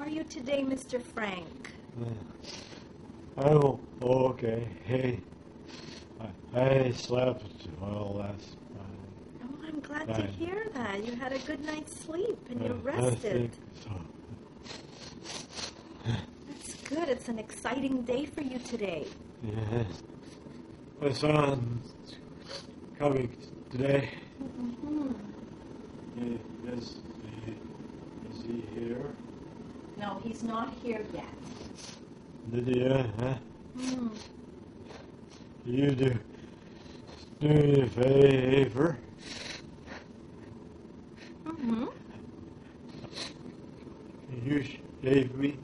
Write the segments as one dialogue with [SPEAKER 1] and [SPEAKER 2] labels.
[SPEAKER 1] are you today, Mr. Frank?
[SPEAKER 2] Oh, okay. Hey, I slept well last night.
[SPEAKER 1] Oh, I'm glad to hear that. You had a good night's sleep and you're rested.
[SPEAKER 2] I think so.
[SPEAKER 1] That's good. It's an exciting day for you today.
[SPEAKER 2] Yeah. My son's coming today.
[SPEAKER 1] Mm-hmm.
[SPEAKER 2] Is he here?
[SPEAKER 1] No, he's not here yet.
[SPEAKER 2] Lydia, huh?
[SPEAKER 1] Mm.
[SPEAKER 2] You do me a favor.
[SPEAKER 1] Mm-hmm.
[SPEAKER 2] You shave me.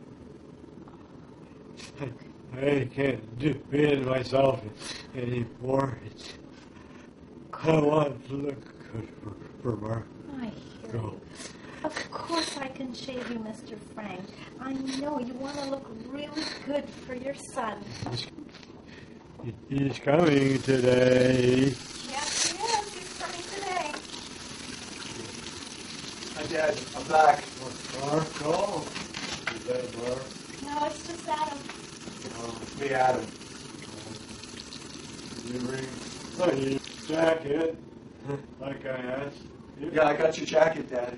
[SPEAKER 2] I can't do it myself anymore. I want to look good for Mark.
[SPEAKER 1] I hear you. Of course I can shave you, Mr. Frank. I know you want to look really good for your son.
[SPEAKER 2] He's coming today.
[SPEAKER 1] Yes, he is. He's coming today.
[SPEAKER 3] Hi, Dad. I'm back.
[SPEAKER 2] Mark? Oh. Is that Mark?
[SPEAKER 1] No, it's just Adam.
[SPEAKER 3] Me, Adam.
[SPEAKER 2] Did you bring your jacket like I asked you?
[SPEAKER 3] Yeah, I got your jacket, Dad.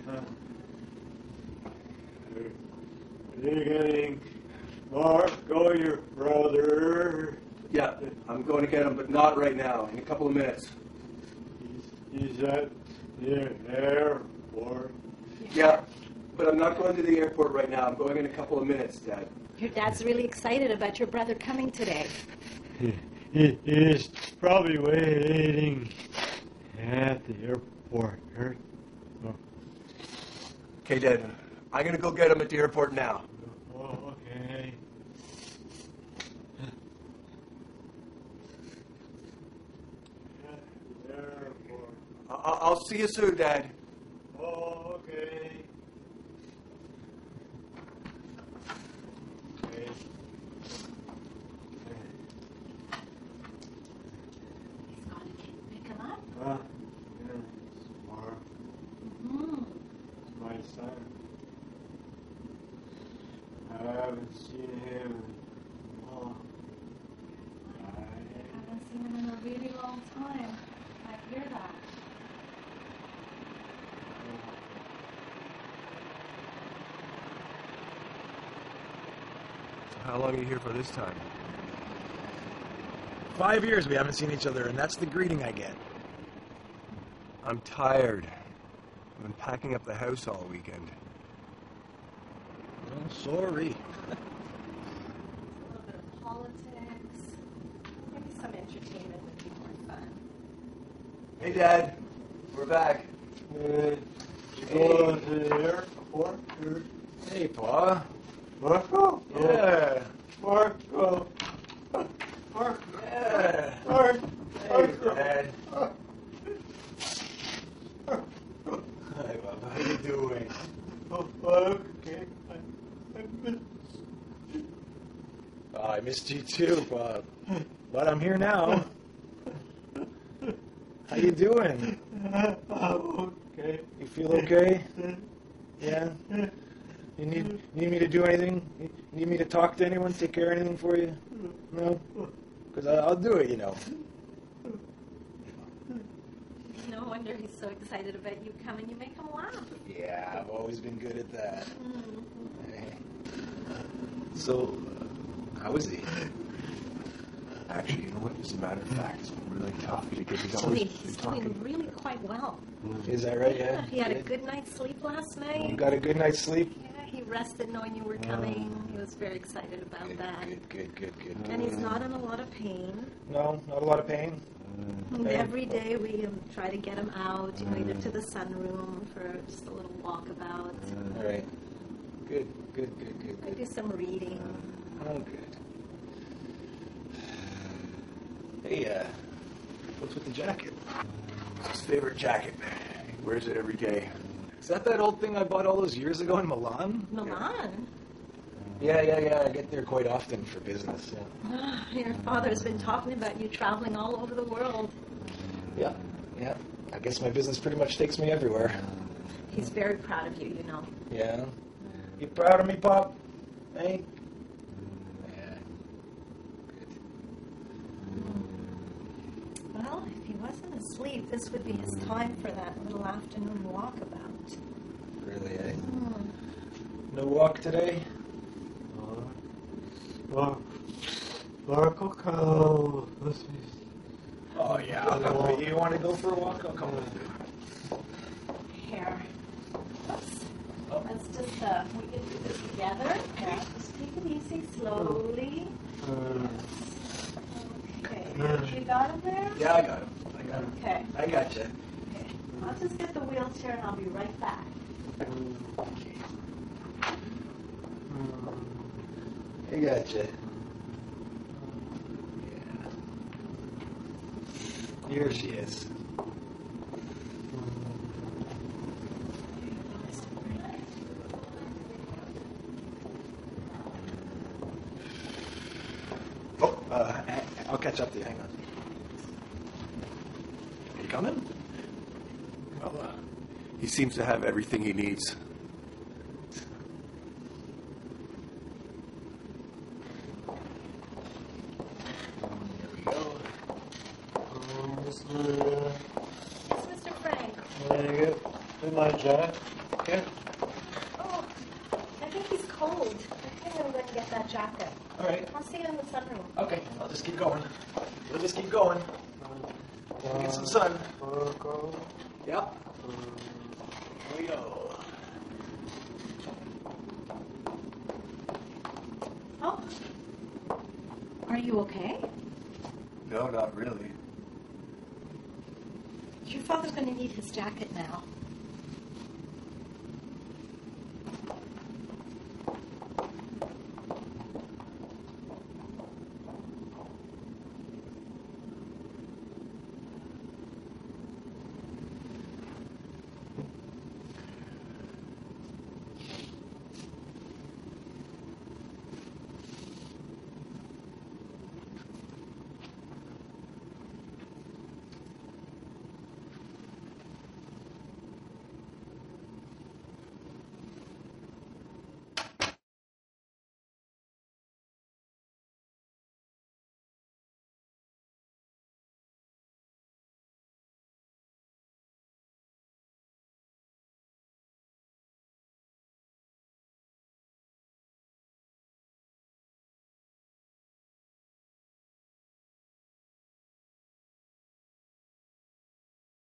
[SPEAKER 2] Are you getting Marco, your brother?
[SPEAKER 3] Yeah, I'm going to get him, but not right now. In a couple of minutes.
[SPEAKER 2] He's at the airport.
[SPEAKER 3] Yeah, but I'm not going to the airport right now. I'm going in a couple of minutes, Dad.
[SPEAKER 1] Your dad's really excited about your brother coming today.
[SPEAKER 2] He is probably waiting at the airport. Oh.
[SPEAKER 3] Okay, Dad. I'm going to go get him at the airport now.
[SPEAKER 2] Oh, okay. At the airport.
[SPEAKER 3] I'll see you soon, Dad.
[SPEAKER 2] Oh, okay.
[SPEAKER 1] He's got to pick him up.
[SPEAKER 2] Yeah, it's Mark.
[SPEAKER 1] Mm-hmm.
[SPEAKER 2] It's my son. I haven't seen him in a long
[SPEAKER 1] I
[SPEAKER 2] time.
[SPEAKER 1] haven't seen him in a really long time. I hear that.
[SPEAKER 3] So how long are you here for this time?
[SPEAKER 4] 5 years we haven't seen each other, and that's the greeting I get.
[SPEAKER 3] I'm tired. I've been packing up the house all weekend.
[SPEAKER 4] Well, sorry.
[SPEAKER 1] A little bit of politics. Maybe some entertainment would be more fun.
[SPEAKER 3] Hey, Dad. We're back.
[SPEAKER 2] You go to the airport?
[SPEAKER 4] Hey, Pa.
[SPEAKER 2] Marco?
[SPEAKER 4] Yeah.
[SPEAKER 2] Marco. Marco.
[SPEAKER 4] Yeah.
[SPEAKER 2] Marco.
[SPEAKER 4] Hey, Dad. Hi, Bob. How you doing?
[SPEAKER 2] Oh, okay. I missed you.
[SPEAKER 4] Oh, I missed you too, Bob. But I'm here now. How you doing?
[SPEAKER 2] Okay.
[SPEAKER 4] You feel okay? Yeah? You need me to do anything? You need me to talk to anyone, take care of anything for you? No? Because I'll do it, you know.
[SPEAKER 1] No wonder he's so excited about you coming. You make him laugh.
[SPEAKER 4] Yeah, I've always been good at that.
[SPEAKER 1] Mm-hmm.
[SPEAKER 4] Hey. So, how is he?
[SPEAKER 3] Actually, you know what? As a matter of fact, it's been really tough because he's
[SPEAKER 1] Actually,
[SPEAKER 3] always
[SPEAKER 1] he's
[SPEAKER 3] been talking.
[SPEAKER 1] doing really quite well.
[SPEAKER 4] Is that right? Yeah.
[SPEAKER 1] He had a good night's sleep last
[SPEAKER 4] You
[SPEAKER 1] night.
[SPEAKER 4] got a good night's sleep?
[SPEAKER 1] Yeah, he rested knowing you were coming. He was very excited about that.
[SPEAKER 4] Good.
[SPEAKER 1] And he's not in a lot of pain.
[SPEAKER 4] No, not a lot of pain.
[SPEAKER 1] And every day we try to get him out, either to the sunroom for just a little walkabout.
[SPEAKER 4] All right. Good.
[SPEAKER 1] I do some reading.
[SPEAKER 4] Oh, good. Hey, what's with the jacket?
[SPEAKER 3] It's his favorite jacket. He wears it every day.
[SPEAKER 4] Is that old thing I bought all those years ago in Milan?
[SPEAKER 1] Milan?
[SPEAKER 4] Yeah. I get there quite often for business.
[SPEAKER 1] Your father's been talking about you traveling all over the world.
[SPEAKER 4] Yeah. I guess my business pretty much takes me everywhere.
[SPEAKER 1] He's very proud of you,
[SPEAKER 4] Yeah. You proud of me, Pop? Hey? Yeah. Good.
[SPEAKER 1] Well, if he wasn't asleep, this would be his time for that little afternoon walkabout.
[SPEAKER 4] Really, eh? No walk today?
[SPEAKER 2] Mark will come with me.
[SPEAKER 4] Oh, yeah. I'll come with you. You want to go for a walk? I'll come with you.
[SPEAKER 1] Here. Oops. Let's just, we can do this together. Yeah. Just take it easy, slowly. Okay. You got him there?
[SPEAKER 4] Yeah, I got him.
[SPEAKER 1] Okay.
[SPEAKER 4] I got you.
[SPEAKER 1] Okay. I'll just get the wheelchair and I'll be right back.
[SPEAKER 4] I got you. Yeah. Here she is. Oh, I'll catch up to you. Hang on. Are you coming?
[SPEAKER 3] Well, he seems to have everything he needs.
[SPEAKER 4] Here we go.
[SPEAKER 1] Yes, Mr. Frank.
[SPEAKER 2] There you go. In my jacket. Here.
[SPEAKER 1] Oh, I think he's cold. I think I'm going to get that jacket.
[SPEAKER 4] All right.
[SPEAKER 1] I'll see you in the sunroom.
[SPEAKER 4] Okay, I'll just keep going. We'll just keep going. Get some sun. Yep. Here we go.
[SPEAKER 1] Oh. Are you okay?
[SPEAKER 3] No, not really.
[SPEAKER 1] Your father's going to need his jacket now.